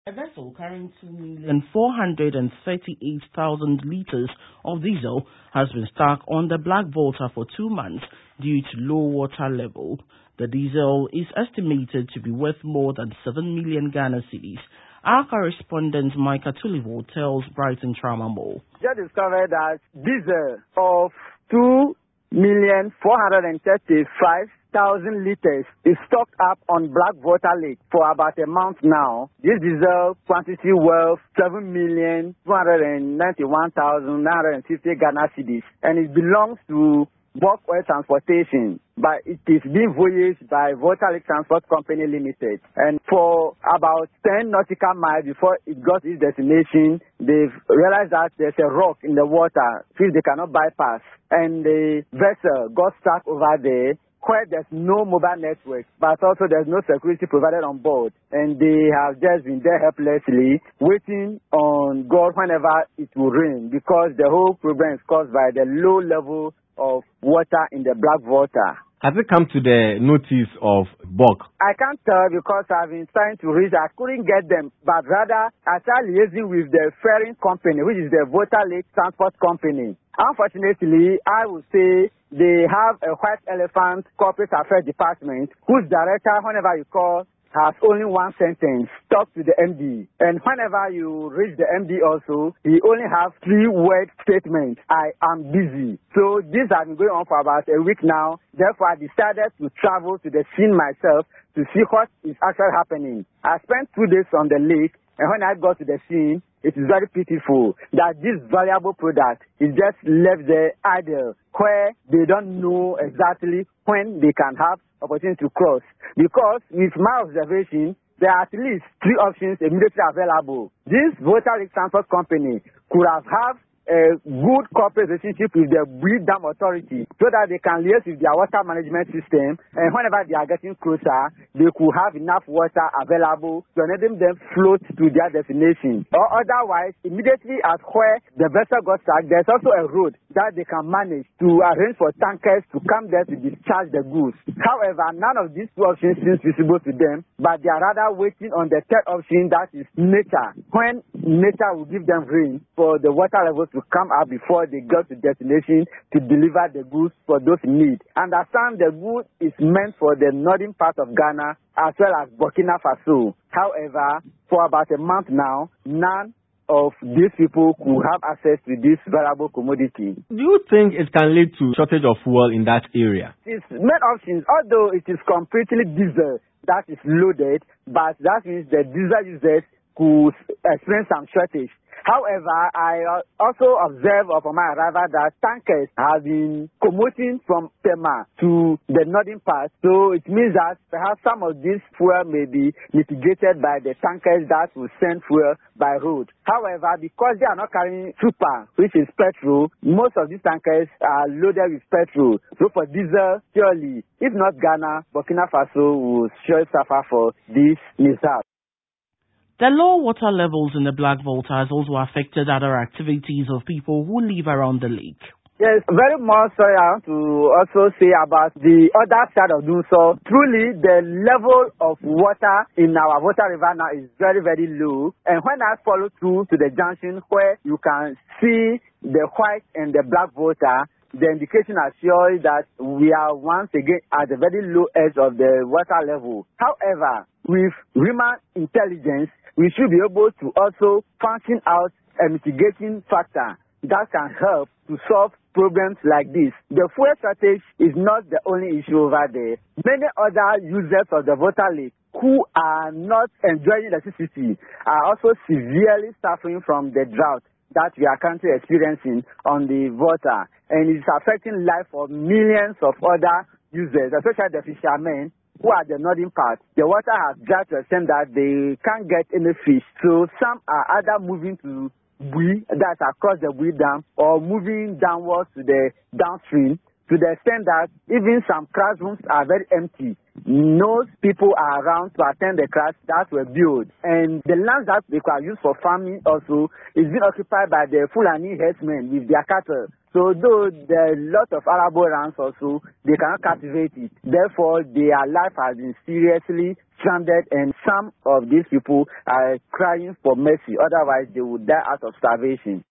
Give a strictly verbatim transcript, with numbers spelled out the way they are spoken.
A vessel carrying two million four hundred thirty-eight thousand litres of diesel has been stuck on the Black Volta for two months due to low water level. The diesel is estimated to be worth more than seven million Ghana cedis. Our correspondent Micah Tulivo tells Brighton Trauma more. Just discovered that diesel of two million four hundred thirty-five thousand litres is stocked up on Black Volta Lake for about a month now. This diesel quantity worth seven million two hundred ninety-one thousand nine hundred fifty Ghana cedis, and it belongs to Bulk Oil Transportation, but it is being voyaged by Volta Lake Transport Company Limited. And for about ten nautical miles before it got its destination, they've realized that there's a rock in the water which they cannot bypass, and the vessel got stuck over there, where there's no mobile network, but also there's no security provided on board. And they have just been there helplessly, waiting on God whenever it will rain, because the whole problem is caused by the low level of water in the Black Volta. Has it come to the notice of B O C? I can't tell because I've been trying to reach. I couldn't get them, but rather I started liaising with the ferrying company, which is the Volta Lake Transport Company. Unfortunately, I would say they have a White Elephant Corporate Affairs Department whose director, whenever you call, has only one sentence: talk to the M D. And whenever you reach the M D also, he only has three word statements: I am busy. So this has been going on for about a week now. Therefore, I decided to travel to the scene myself to see what is actually happening. I spent two days on the lake, and when I got to the scene, it is very pitiful that this valuable product is just left there idle, where they don't know exactly when they can have opportunity to cross. Because with my observation, there are at least three options immediately available. This Volta Lake Transport Company could have had a good corporate relationship with the Bui Dam Authority so that they can liaise with their water management system, and whenever they are getting closer, they could have enough water available to enable them float to their destination. Or otherwise, immediately at where the vessel got stuck, there's also a road that they can manage to arrange for tankers to come there to discharge the goods. However, none of these two options seems visible to them, but they are rather waiting on the third option, that is nature, when nature will give them rain for the water levels to come up before they get to destination to deliver the goods for those in need. Understand the good is meant for the northern part of Ghana as well as Burkina Faso. However, for about a month now, none of these people could have access to this valuable commodity. Do you think it can lead to shortage of fuel in that area? It's main options, although it is completely diesel that is loaded, but that means the diesel users could experience some shortage. However, I also observed upon my arrival that tankers have been commuting from Tema to the northern part. So it means that perhaps some of this fuel may be mitigated by the tankers that will send fuel by road. However, because they are not carrying super, which is petrol, most of these tankers are loaded with petrol. So for diesel, surely, if not Ghana, Burkina Faso will surely suffer for this mishap. The low water levels in the Black Volta has also affected other activities of people who live around the lake. Yes, very much sorry. I want to also say about the other side of Dunso. Truly, the level of water in our Volta River now is very, very low. And when I follow through to the junction where you can see the white and the Black Volta, the indication assures that we are once again at the very low edge of the water level. However, with human intelligence, we should be able to also function out a mitigating factor that can help to solve problems like this. The fuel shortage is not the only issue over there. Many other users of the Volta Lake who are not enjoying electricity are also severely suffering from the drought that we are currently experiencing on the Volta, and it's affecting life of millions of other users, especially the fishermen who are the northern part. The water has dried to the extent that they can't get any fish. So some are either moving to Bui, that's across the Bui Dam, or moving downwards to the downstream, to the extent that even some classrooms are very empty. No people are around to attend the class that were built. And the lands that they are used for farming also is being occupied by the Fulani herdsmen with their cattle. So though there are a lot of arable lands also, they cannot cultivate it. Therefore, their life has been seriously stranded, and some of these people are crying for mercy. Otherwise, they would die out of starvation.